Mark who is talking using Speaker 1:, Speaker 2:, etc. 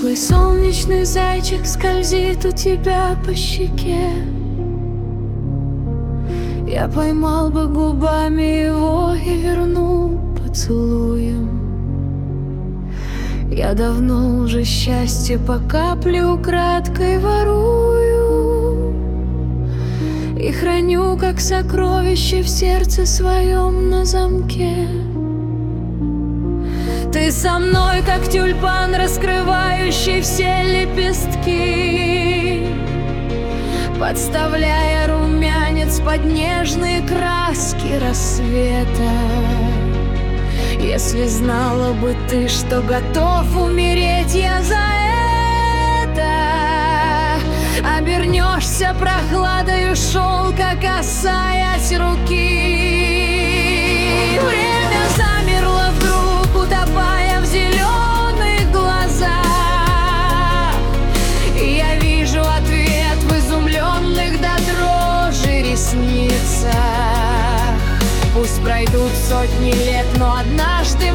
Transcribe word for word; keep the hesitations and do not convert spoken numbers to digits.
Speaker 1: Твой солнечный зайчик скользит у тебя по щеке. Я поймал бы губами его и вернул поцелуем. Я давно уже счастье по капле украдкой ворую и храню, как сокровище, в сердце своем на замке. Ты со мной, как тюльпан, раскрывающий все лепестки, подставляя румянец под нежные краски рассвета. Если знала бы ты, что готов умереть я за это, обернешься прохладою шелка, касаясь руки. Время замерло вдруг, утопая в зеленых глазах. Я вижу ответ в изумленных до дрожи ресницах. Пусть пройдут сотни лет, но однажды